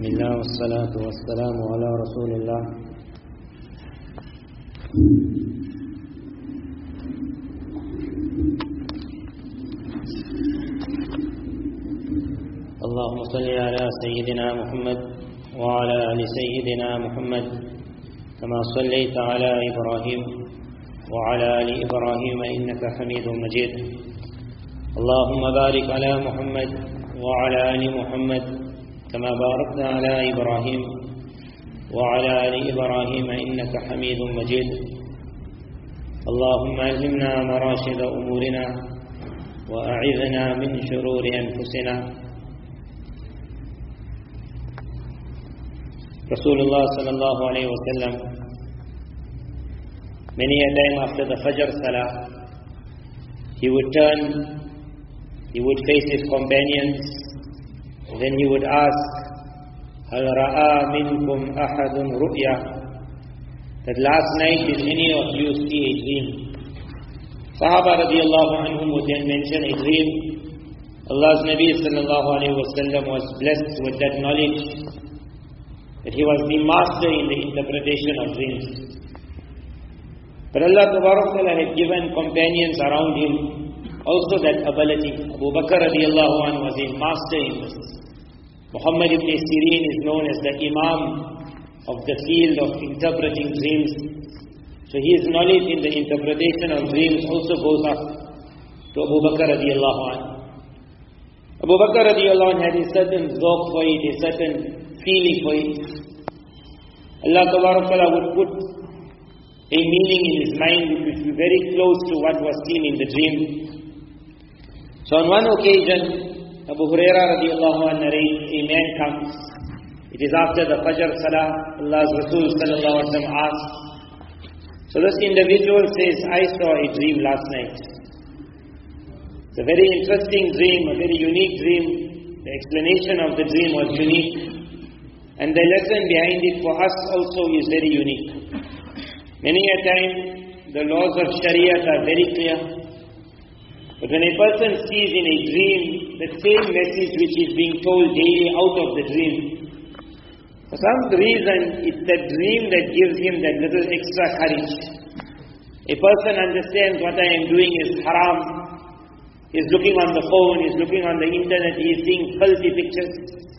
بسم الله والصلاة والسلام على رسول الله. اللهم صل على سيدنا محمد وعلى آل سيدنا محمد كما صليت على إبراهيم وعلى آل إبراهيم إنك حميد مجيد. اللهم بارك على محمد وعلى آل محمد كما باركت على إبراهيم وعلى آل إبراهيم إنك حميد مجيد. اللهم ألهمنا مراشد أمورنا وأعذنا من شرور أنفسنا. Rasulullah sallallahu alayhi wa sallam, many a time after the Fajr Salah, he would turn, he would face his companions, then he would ask, هَلْ رَأَى مِنْكُمْ أَحَدٌ رُؤْيَا, that last night did any of you see a dream? Sahaba radiallahu anhum would then mention a dream. Allah's Nabi sallallahu alayhi wa sallam was blessed with that knowledge, that he was the master in the interpretation of dreams. But Allah Ta'ala had given companions around him also that ability. Abu Bakr radiallahu anhu was a master in this. Muhammad ibn Sirin is known as the Imam of the field of interpreting dreams. So his knowledge in the interpretation of dreams also goes up to Abu Bakr radiallahu anhu. Abu Bakr radiallahu anhu had a certain zawq for it, a certain feeling for it. Allah Ta'ala would put a meaning in his mind which would be very close to what was seen in the dream. So on one occasion, Abu Hurairah radiallahu anhu narrates, a man comes. It is after the Fajr Salah. Allah's Rasul sallallahu alaihi wasallam asks. So this individual says, I saw a dream last night. It's a very interesting dream, a very unique dream. The explanation of the dream was unique. And the lesson behind it for us also is very unique. Many a time, the laws of Shariah are very clear. But when a person sees in a dream the same message which is being told daily out of the dream, for some reason, it's the dream that gives him that little extra courage. A person understands what I am doing is haram. He's looking on the phone, he's looking on the internet, he's seeing filthy pictures.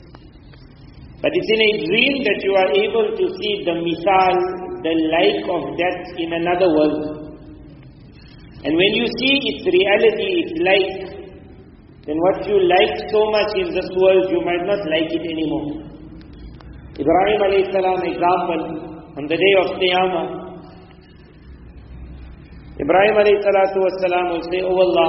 But it's in a dream that you are able to see the misal, the like of that in another world. And when you see its reality, its like, then what you like so much in this world, you might not like it anymore. Ibrahim alayhi salam example, on the day of Qiyamah, Ibrahim alayhi salatu was salam will say, Oh Allah,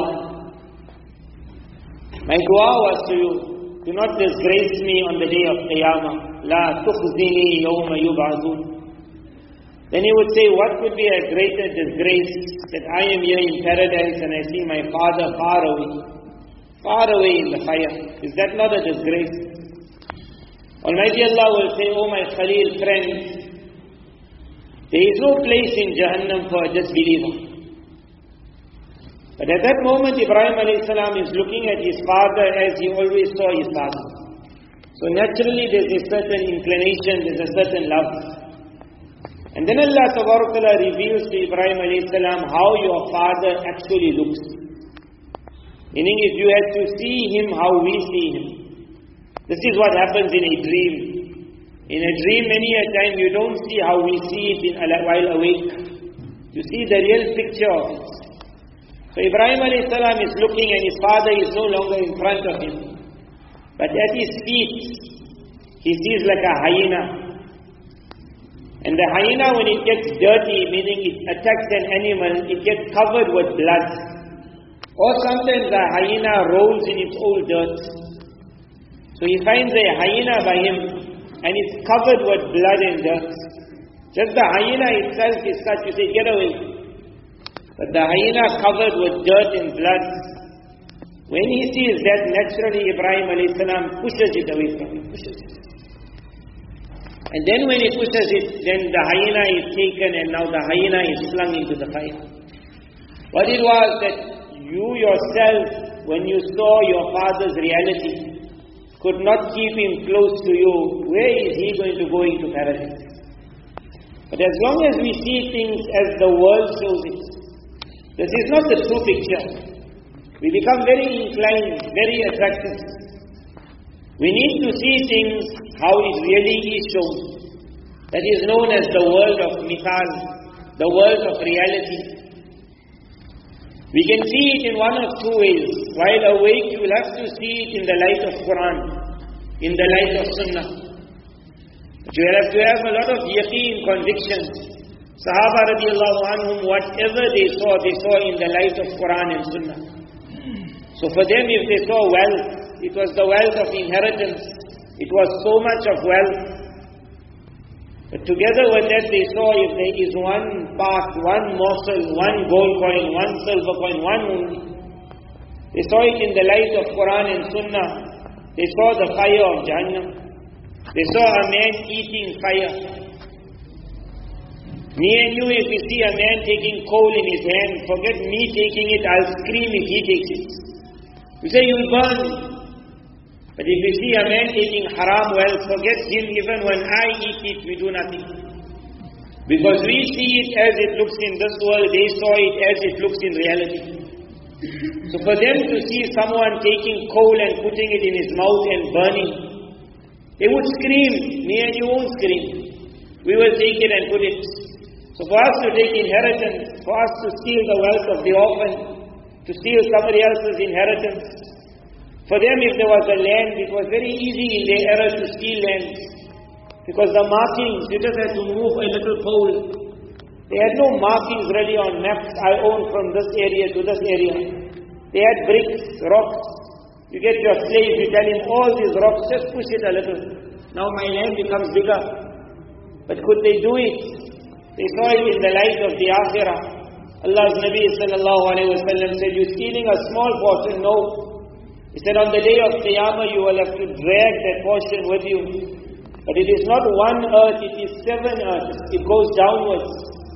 my dua was to you, do not disgrace me on the day of Qiyamah. La tukhzini yawma yub'athun. Then he would say, what could be a greater disgrace that I am here in paradise and I see my father far away in the fire. Is that not a disgrace? Almighty Allah will say, oh my Khalil friend, there is no place in Jahannam for a disbeliever. But at that moment, Ibrahim a.s. is looking at his father as he always saw his father. So naturally there's a certain inclination, there's a certain love. And then Allah Ta'ala reveals to Ibrahim a.s. how your father actually looks. Meaning if you had to see him how we see him. This is what happens in a dream. In a dream many a time you don't see how we see it while awake. You see the real picture of it. So Ibrahim a.s. is looking and his father is no longer in front of him. But at his feet, he sees like a hyena. And the hyena, when it gets dirty, meaning it attacks an animal, it gets covered with blood. Or sometimes the hyena rolls in its old dirt. So he finds a hyena by him and it's covered with blood and dirt. Just the hyena itself is such, you say, get away. But the hyena covered with dirt and blood, when he sees that, naturally Ibrahim a.s. pushes it away from him, pushes it. And then when he pushes it, then the hyena is taken and now the hyena is slung into the fire. What it was that you yourself, when you saw your father's reality, could not keep him close to you, where is he going to go into paradise? But as long as we see things as the world shows it, this is not the true picture. We become very inclined, very attracted. We need to see things how it really is shown. That is known as the world of mithal, the world of reality. We can see it in one of two ways. While awake, you will have to see it in the light of Quran, in the light of Sunnah. But you will have to have a lot of yaqeen, conviction. Sahaba radiallahu anhum, whatever they saw in the light of Quran and Sunnah. So for them, if they saw wealth, it was the wealth of inheritance. It was so much of wealth. But together with that, they saw if there is one part, one morsel, one gold coin, one silver coin, one only. They saw it in the light of Quran and Sunnah. They saw the fire of Jahannam. They saw a man eating fire. Me and you, if we see a man taking coal in his hand, forget me taking it, I'll scream if he takes it. We say, you'll burn. But if we see a man taking haram wealth, forget him, even when I eat it, we do nothing. Because we see it as it looks in this world, they saw it as it looks in reality. So for them to see someone taking coal and putting it in his mouth and burning, they would scream. Me and you won't scream. We will take it and put it. So for us to take inheritance, for us to steal the wealth of the orphan, to steal somebody else's inheritance. For them, if there was a land, it was very easy in their era to steal land. Because the markings, you just had to move a little pole. They had no markings ready on maps, I own from this area to this area. They had bricks, rocks. You get your slave, you tell him all these rocks, just push it a little. Now my land becomes bigger. But could they do it? They saw it in the light of the Akhirah. Allah's Nabi sallallahu alayhi wa sallam said, you're stealing a small portion, no. He said, on the day of Qiyamah, you will have to drag that portion with you. But it is not one earth, it is 7 earths. It goes downwards.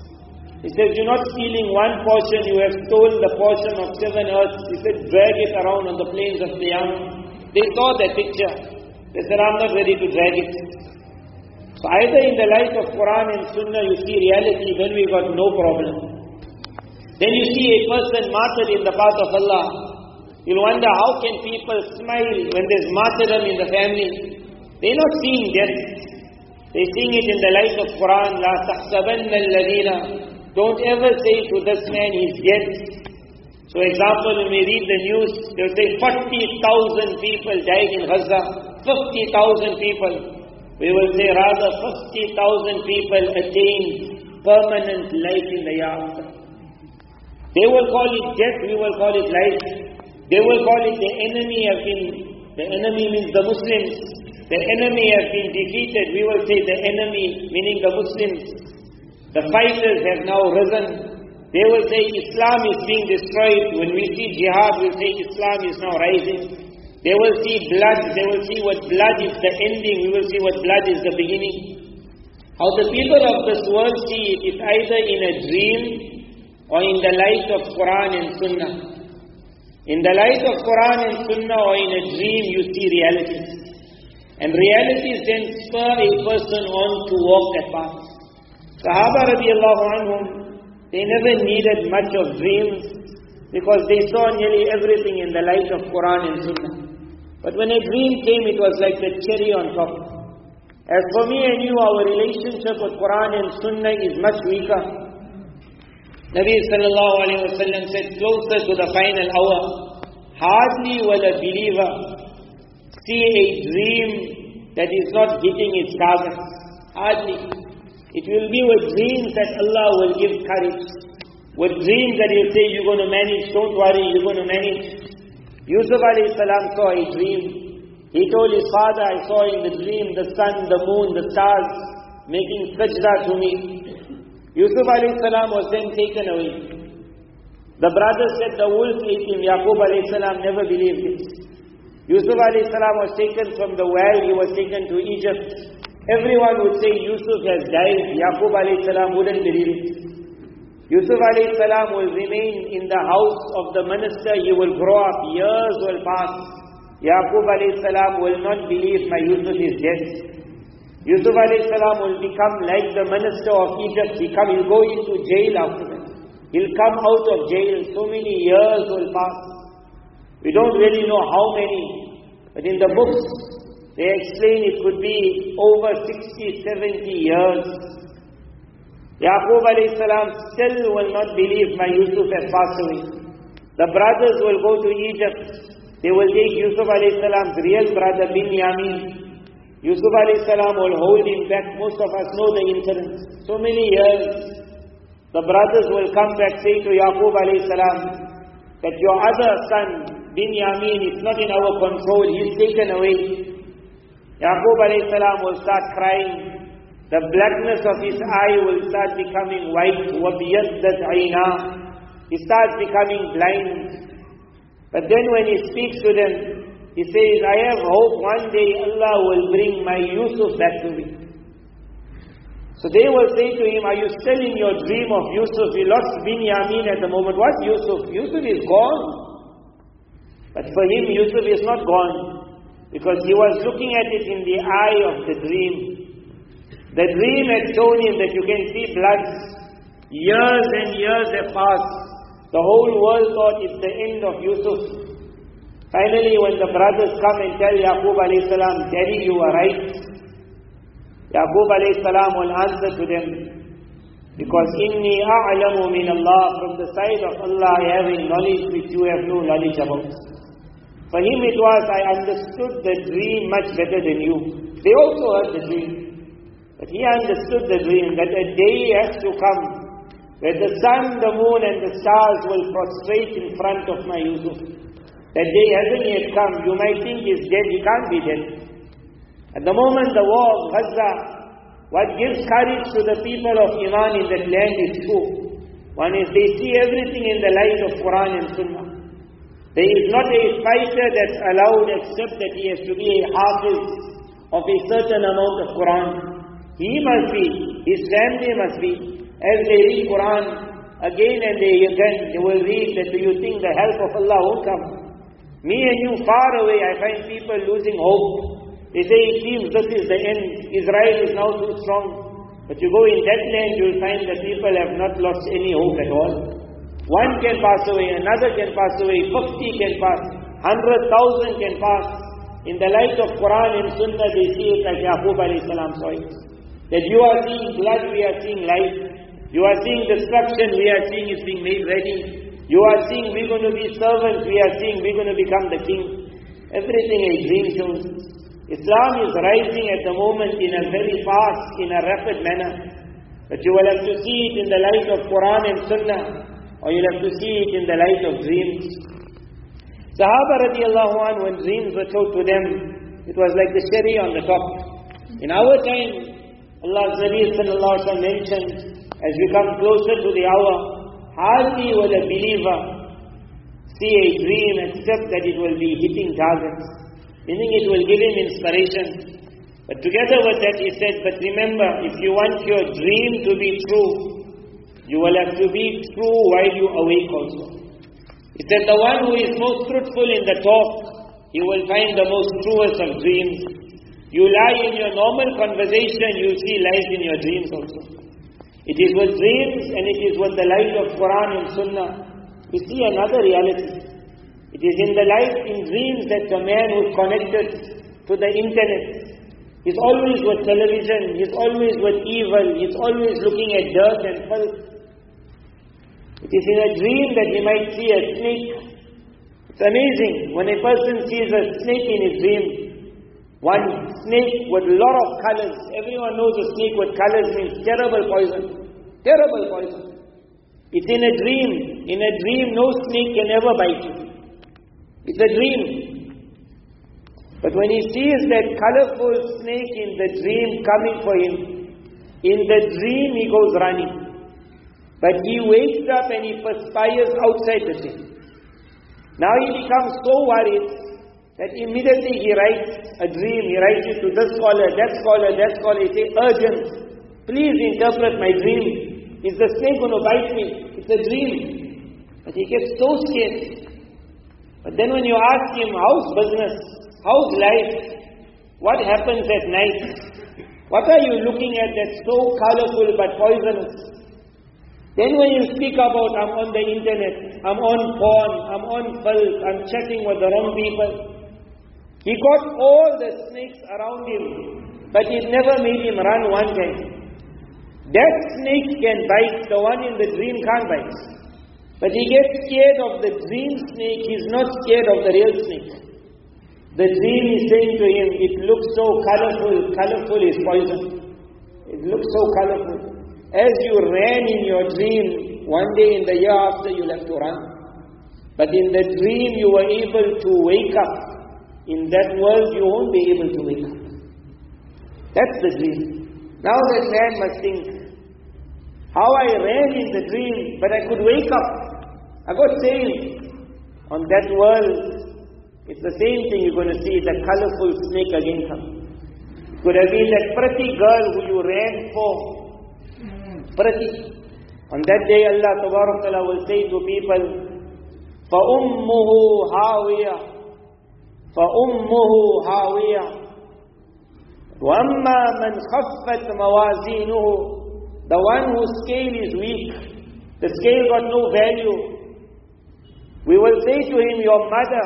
He said, you're not stealing one portion, you have stolen the portion of 7 earths. He said, drag it around on the plains of Qiyamah. They saw that picture. They said, I'm not ready to drag it. So either in the light of Quran and Sunnah, you see reality, then we got no problem. Then you see a person martyred in the path of Allah. You'll wonder, how can people smile when there's martyrdom in the family? They're not seeing death. They're seeing it in the light of Quran. La tahsabanna alladhina. Don't ever say to this man, he's dead. So example, when we read the news, they'll say 40,000 people died in Gaza. 50,000 people. We will say rather 50,000 people attained permanent life in the hereafter. They will call it death, we will call it life. They will call it the enemy means the Muslims. The enemy have been defeated. We will say the enemy, meaning the Muslims. The fighters have now risen. They will say Islam is being destroyed. When we see jihad, we'll say Islam is now rising. They will see blood. They will see what blood is the ending. We will see what blood is the beginning. How the people of this world see it is either in a dream or in the light of Quran and Sunnah. In the light of Quran and Sunnah or in a dream, you see realities. And realities then spur a person on to walk that path. Sahaba radiallahu anhum, they never needed much of dreams because they saw nearly everything in the light of Quran and Sunnah. But when a dream came, it was like the cherry on top. As for me and you, our relationship with Quran and Sunnah is much weaker. Nabi sallallahu alayhi wa sallam said, closer to the final hour, hardly will a believer see a dream that is not hitting its target. Hardly. It will be with dreams that Allah will give courage. With dreams that He'll say, you're going to manage, don't worry, you're going to manage. Yusuf alayhi salam saw a dream. He told his father, I saw in the dream the sun, the moon, the stars making sajda to me. Yusuf alayhi salam was then taken away. The brother said the wolf ate him. Yaqub alayhi salam never believed it. Yusuf alayhi salam was taken from the well. He was taken to Egypt. Everyone would say Yusuf has died. Yaqub alayhi salam wouldn't believe it. Yusuf alayhi salam will remain in the house of the minister. He will grow up. Years will pass. Yaqub alayhi salam will not believe my Yusuf is dead. Yusuf alayhi salam will become like the minister of Egypt. He'll go into jail after that. He'll come out of jail. So many years will pass. We don't really know how many. But in the books, they explain it could be over 60, 70 years. Yaqub alayhi salam still will not believe my Yusuf has passed away. The brothers will go to Egypt. They will take Yusuf alayhi salam's real brother Binyamin. Yusuf alayhi salam will hold him back. Most of us know the incident. So many years. The brothers will come back, say to Yaqub alayhi salam, that your other son, Binyamin, is not in our control. He's taken away. Yaqub alayhi salam will start crying. The blackness of his eye will start becoming white. وَبِيَضَّتْ عَيْنَاهُ. He starts becoming blind. But then when he speaks to them, he says, I have hope one day Allah will bring my Yusuf back to me. So they will say to him, are you still in your dream of Yusuf? We lost Binyamin at the moment. What Yusuf? Yusuf is gone. But for him, Yusuf is not gone. Because he was looking at it in the eye of the dream. The dream had shown him that you can see blood. Years and years have passed. The whole world thought it's the end of Yusuf. Finally, when the brothers come and tell Yaqub alayhi salam, Daddy, you were right. Yaqub alayhi salam will answer to them, because inni a'lamu min Allah, from the side of Allah I have a knowledge which you have no knowledge about. For him it was, I understood the dream much better than you. They also heard the dream. But he understood the dream that a day has to come where the sun, the moon and the stars will prostrate in front of my Yusuf. That day hasn't yet come. You might think he's dead, he can't be dead. At the moment the war of Gaza, what gives courage to the people of Iman in that land is two. One is they see everything in the light of Quran and Sunnah. There is not a fighter that's allowed except that he has to be a hafiz of a certain amount of Quran. He must be, his family must be. As they read Quran again and again, they will read that, do you think the help of Allah won't come? Me and you far away, I find people losing hope. They say it seems this is the end. Israel is now too strong. But you go in that land, you will find that people have not lost any hope at all. One can pass away, another can pass away, 50 can pass, 100,000 can pass. In the light of Quran and Sunnah, they see it like Yaqub alayhi salam saw it. That you are seeing blood, we are seeing life. You are seeing destruction, we are seeing it's being made ready. You are seeing we're going to be servants, we are seeing we're going to become the king. Everything a dream shows. Islam is rising at the moment in a very fast, in a rapid manner. But you will have to see it in the light of Quran and Sunnah, or you'll have to see it in the light of dreams. Sahaba radiallahu anhu, when dreams were told to them, it was like the cherry on the top. In our time, Allah's Nabi sallallahu alaihi wasallam mentioned, as we come closer to the hour, hardly will a believer see a dream except that it will be hitting targets. Meaning it will give him inspiration. But together with that he said, but remember, if you want your dream to be true, you will have to be true while you awake also. He said the one who is most truthful in the talk, he will find the most truest of dreams. You lie in your normal conversation, you see lies in your dreams also. It is with dreams and it is with the light of Quran and Sunnah. You see another reality. It is in the light in dreams that the man who's connected to the internet, he's always with television, he's always with evil, he's always looking at dirt and filth. It is in a dream that he might see a snake. It's amazing when a person sees a snake in his dream. One snake with a lot of colors. Everyone knows a snake with colors means terrible poison. Terrible poison. It's in a dream. In a dream, no snake can ever bite you. It's a dream. But when he sees that colorful snake in the dream coming for him, in the dream he goes running. But he wakes up and he perspires outside the dream. Now he becomes so worried that immediately he writes a dream. He writes it to this scholar, that scholar, that scholar. He says, urgent, please interpret my dream. Is the snake going to bite me? It's a dream. But he gets so scared. But then when you ask him, how's business? How's life? What happens at night? What are you looking at that's so colorful but poisonous? Then when you speak about, I'm on the internet, I'm on porn, I'm on filth, I'm chatting with the wrong people. He got all the snakes around him, but it never made him run one time. That snake can bite, the one in the dream can't bite. But he gets scared of the dream snake, he's not scared of the real snake. The dream is saying to him, it looks so colorful, colorful is poison. It looks so colorful. As you ran in your dream, one day in the year after you'll have to run. But in the dream you were able to wake up. In that world you won't be able to wake up. That's the dream. Now that man must think, how I ran in the dream, but I could wake up. I got saved. On that world, it's the same thing you're going to see, the colorful snake again come. Could have been that pretty girl who you ran for. Pretty. On that day Allah Ta'ala will say to people, فَأُمُّهُ هَاوِيَةٌ فَأُمُّهُ هَاوِيَةٌ وَأَمَّا مَنْ خَفَّتْ مَوَازِينُهُ. The one whose scale is weak, the scale got no value. We will say to him, your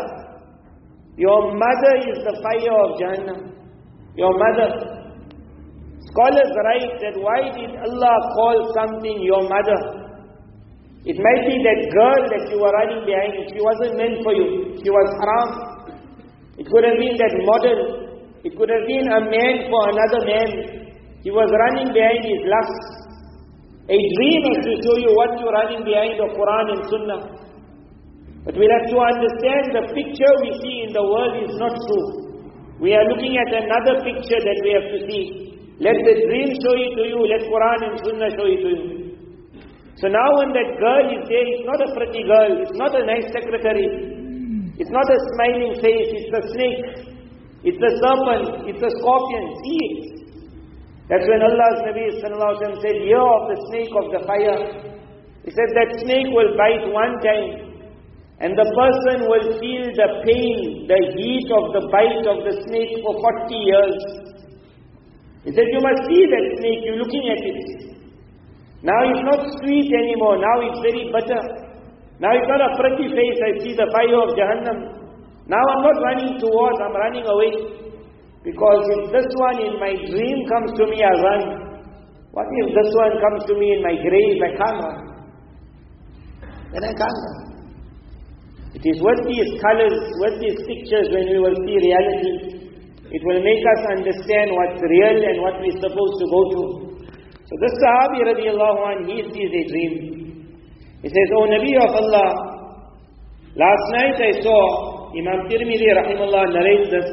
mother is the fire of Jahannam. Your mother. Scholars write that why did Allah call something your mother? It might be that girl that you were running behind, she wasn't meant for you. She was haram. It could have been that model. It could have been a man for another man. He was running behind his lust. A dream is to show you what you're running behind of Quran and Sunnah. But we'll have to understand the picture we see in the world is not true. We are looking at another picture that we have to see. Let the dream show it to you, let Quran and Sunnah show it to you. So now when that girl is there, it's not a pretty girl, it's not a nice secretary, it's not a smiling face, it's a snake, it's a serpent, it's a scorpion, see it. That's when Allah's Nabi Sallallahu Alaihi Wasallam said, year of the snake of the fire. He said that snake will bite one time, and the person will feel the pain, the heat of the bite of the snake for 40 years. He said, you must see that snake, you're looking at it. Now it's not sweet anymore, now it's very bitter. Now it's not a pretty face, I see the fire of Jahannam. Now I'm not running towards, I'm running away. Because if this one in my dream comes to me, I'll run. What if this one comes to me in my grave, I can't run? Then I can't run. It is with these colors, with these pictures, when we will see reality, it will make us understand what's real and what we're supposed to go to. So this Sahabi radiallahu anh, he sees a dream. He says, O Nabi of Allah, last night I saw, Imam Tirmidhi rahimahullah narrates this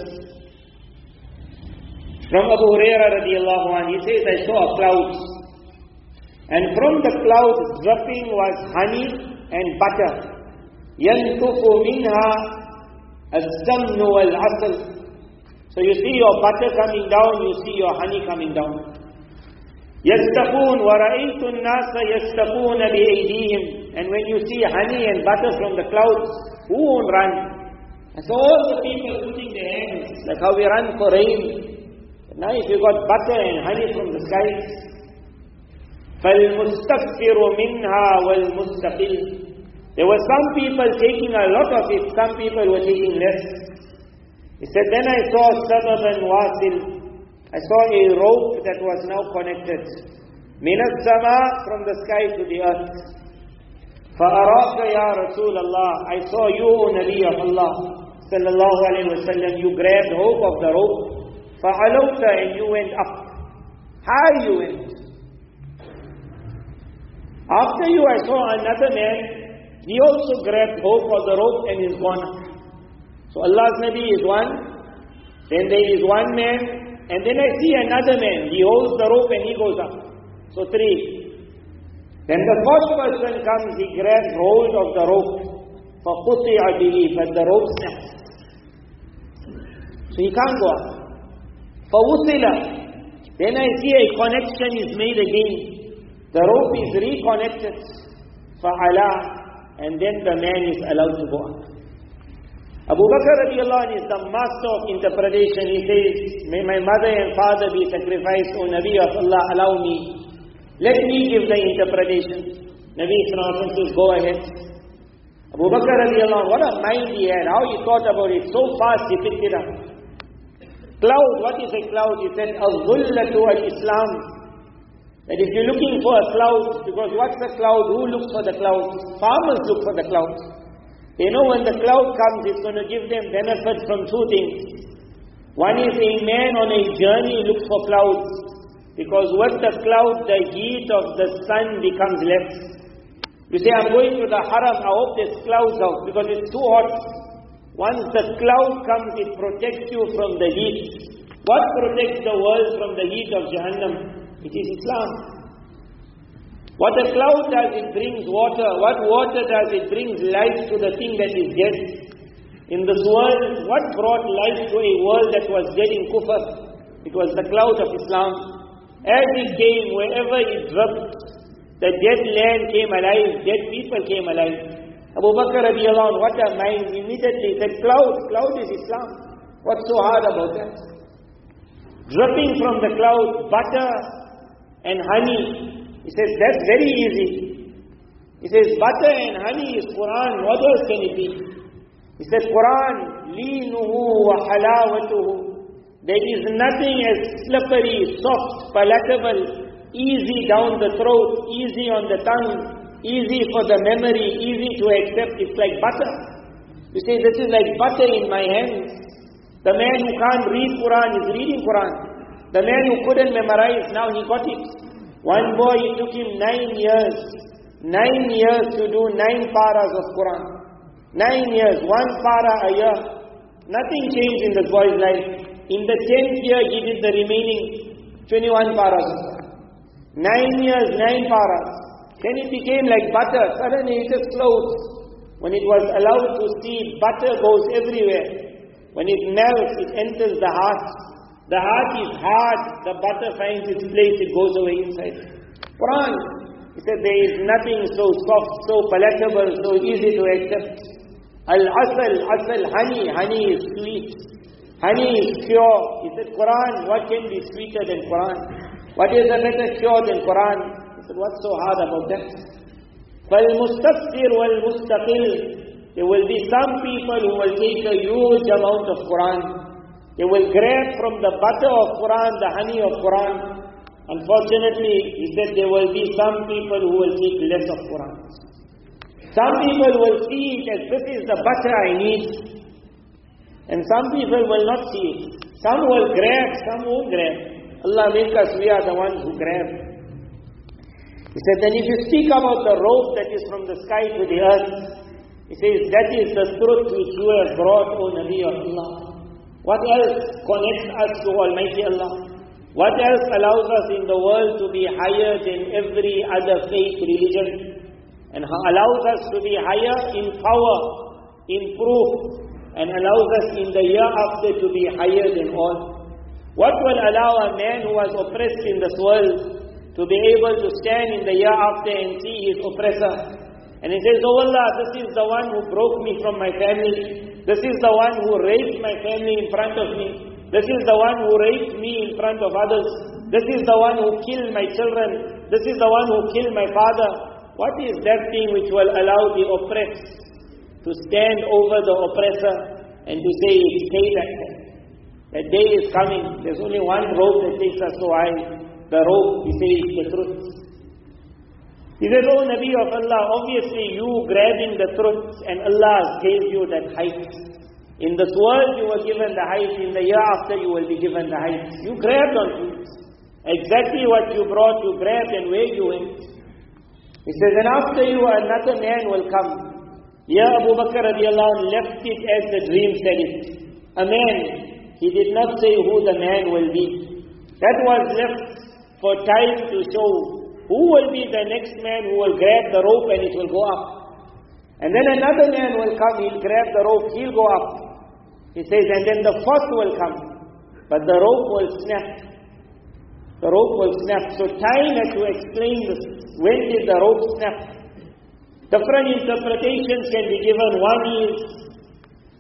from Abu Hurairah radiallahu anh. He says, I saw a cloud. And from the cloud dripping was honey and butter. يَنْتُفُ مِنْهَا السَّمْنُ وَالْعَسَلُ. So you see your butter coming down, you see your honey coming down. يَسْتَقُونَ وَرَأَيْتُ النَّاسَ يَسْتَقُونَ بِأَيْدِيهِمْ. And when you see honey and butter from the clouds, who won't run? And so all the people putting their hands, like how we run for rain. But now if you got butter and honey from the skies, فَالْمُسْتَكْفِرُ مِنْهَا وَالْمُسْتَقِلُ. There were some people taking a lot of it, some people were taking less. He said, then I saw sababan wasil. I saw a rope that was now connected. Min as-sama, from the sky to the earth. فَأَرَاكَ يَا رَسُولَ اللَّهِ. I saw you, O Nabi of Allah, sallallahu alayhi wa sallam, you grabbed hold of the rope. فَعَلَوْتَ, and you went up. High you went. After you, I saw another man. He also grabbed hold of the rope and is gone up. So Allah's Nabi is one, then there is one man, and then I see another man. He holds the rope and he goes up. So three. Then the fourth person comes, he grabs hold of the rope. فَقُطِعَ بِهِ, but the rope snaps. So he can't go up. فَوُصِلَ, then I see a connection is made again. The rope is reconnected. فَعَلَى, and then the man is allowed to go up. Abu Bakr radiallahu anh is the master of interpretation. He says, may my mother and father be sacrificed, O Nabi of Allah, allow me. Let me give the interpretation. Nabi sallallahu alaihi wasallam says, go ahead. Abu Bakr radiallahu anh, what a mind he had, how he thought about it. So fast he picked it up. Cloud, what is a cloud? He said, al-dhullatu al-Islam. That if you're looking for a cloud, because what's a cloud? Who looks for the cloud? Farmers look for the cloud. They know when the cloud comes, it's going to give them benefit from two things. One is a man on a journey looks for clouds. Because with the cloud, the heat of the sun becomes less. You say, I'm going to the haram, I hope there's clouds out, because it's too hot. Once the cloud comes, it protects you from the heat. What protects the world from the heat of Jahannam? It is Islam. What a cloud does, it brings water. What water does, it brings life to the thing that is dead. In this world, what brought life to a world that was dead in kufr? It was the cloud of Islam. As it came, wherever it dropped, the dead land came alive, dead people came alive. Abu Bakr radiallahu anh, what a mind, immediately said, cloud is Islam. What's so hard about that? Dropping from the cloud, butter and honey. He says, that's very easy. He says, butter and honey is Quran. What else can it be? He said, Quran, linuhu wa halawatuhu. There is nothing as slippery, soft, palatable, easy down the throat, easy on the tongue, easy for the memory, easy to accept. It's like butter. You say, this is like butter in my hands. The man who can't read Quran is reading Quran. The man who couldn't memorize, now he got it. One boy, it took him 9 years. 9 years to do 9 paras of Quran. 9 years, 1 para a year. Nothing changed in this boy's life. In the 10th year, he did the remaining 21 paras of Quran. 9 years, 9 paras. Then it became like butter. Suddenly it just flows. When it was allowed to see, butter goes everywhere. When it melts, it enters the heart. The heart is hard, the butter finds its place, it goes away inside. Quran, he said there is nothing so soft, so palatable, so easy to accept. Asal, honey is sweet. Honey is pure. He said, Quran, what can be sweeter than Quran? What is a better cure than Quran? He said, what's so hard about that? فَالْمُسْتَفْسِرْ وَالْمُسْتَقِلْ. There will be some people who will take a huge amount of Quran. They will grab from the butter of Quran, the honey of Quran. Unfortunately, he said there will be some people who will take less of Quran. Some people will see it as this is the butter I need. And some people will not see it. Some will grab, some won't grab. Allah make us, we are the ones who grab. He said, then if you speak about the rope that is from the sky to the earth, he says, that is the truth which you have brought, O Nabi of Allah. What else connects us to Almighty Allah? What else allows us in the world to be higher than every other faith religion? And allows us to be higher in power, in proof, and allows us in the year after to be higher than all. What will allow a man who was oppressed in this world to be able to stand in the year after and see his oppressor? And he says, oh Allah, this is the one who broke me from my family. This is the one who raped my family in front of me. This is the one who raped me in front of others. This is the one who killed my children. This is the one who killed my father. What is that thing which will allow the oppressed to stand over the oppressor and to say, it's payback? That day is coming. There's only one rope that takes us so high. The rope, we say, is the truth. He says, oh Nabi of Allah, obviously you grabbing the truth and Allah gave you that height. In this world you were given the height, in the year after you will be given the height. You grabbed onto it. Exactly what you brought, you grabbed and where you went. He says, and after you another man will come. Ya Abu Bakr radiallahu anh left it as the dream said it. A man, he did not say who the man will be. That was left for time to show. Who will be the next man who will grab the rope and it will go up? And then another man will come, he'll grab the rope, he'll go up. He says, and then the fourth will come. But the rope will snap. The rope will snap. So time has to explain this. When did the rope snap? Different interpretations can be given. One is,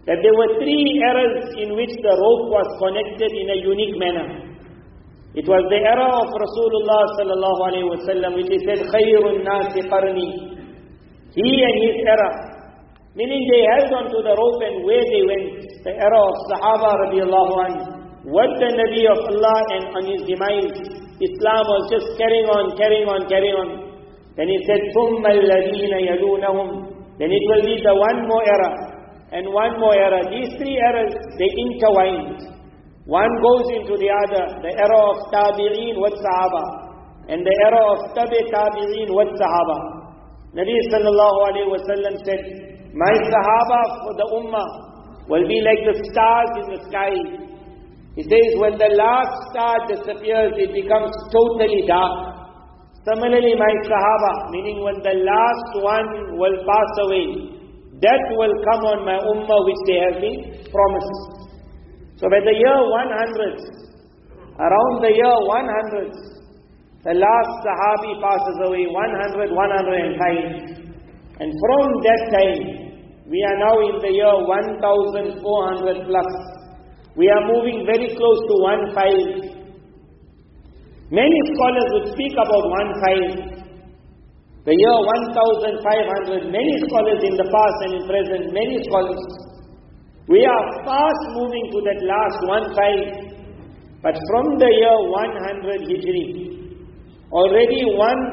that there were three eras in which the rope was connected in a unique manner. It was the era of Rasulullah sallallahu alaihi wasallam, which he said, "Khayrun nasi qarni." He and his era, meaning they held on to the rope and where they went. The era of Sahaba radiallahu anhu, what the Nabi of Allah, and on his demise, Islam was just carrying on. Then he said, ثُمَّ الَّذِينَ يَلُونَهُمْ. Then it will be the one more era, and one more era. These three eras, they intertwined. One goes into the other. The era of Tabi'een with Sahaba, and the era of Tabi'een with Sahaba. Nabi sallallahu alayhi wa sallam said, my Sahaba for the Ummah will be like the stars in the sky. He says, when the last star disappears, it becomes totally dark. Similarly, my Sahaba, meaning when the last one will pass away, death will come on my Ummah which they have been promised. So by the year 100, around the year 100, the last Sahabi passes away, 100, 105. And from that time, we are now in the year 1400 plus. We are moving very close to 15. Many scholars would speak about 15. The year 1500, many scholars in the past and in present, many scholars. We are fast moving to that last 15. But from the year 100 Hijri, already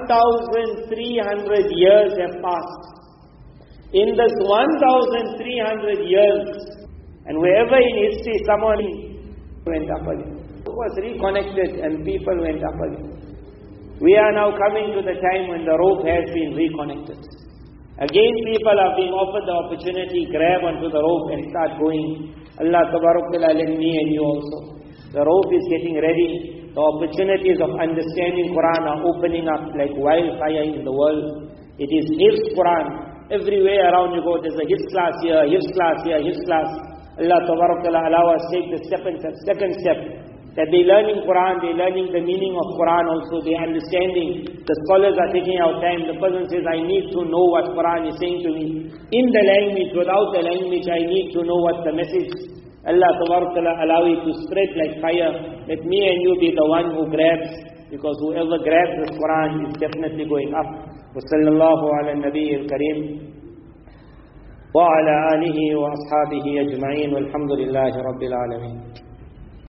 1300 years have passed. In this 1300 years, and wherever in history someone went up again, it was reconnected and people went up again. We are now coming to the time when the rope has been reconnected. Again people are being offered the opportunity, grab onto the rope and start going. Allah Tabarak Ta'ala, let me and you also. The rope is getting ready. The opportunities of understanding Quran are opening up like wildfire in the world. It is Hifz Quran. Everywhere around you go, there's a Hifz class here, Hifz class here, Hifz class. Allah Tabarak Ta'ala allow us take the second step. That they're learning Quran, they're learning the meaning of Quran also, they're understanding. The scholars are taking out time. The person says, I need to know what Quran is saying to me. In the language, without the language, I need to know what the message. Allah Tabarak Ta'ala allow it to spread like fire. Let me and you be the one who grabs, because whoever grabs this Quran is definitely going up. وصلى الله على النبي الكريم وعلى آله وأصحابه أجمعين والحمد لله رب العالمين.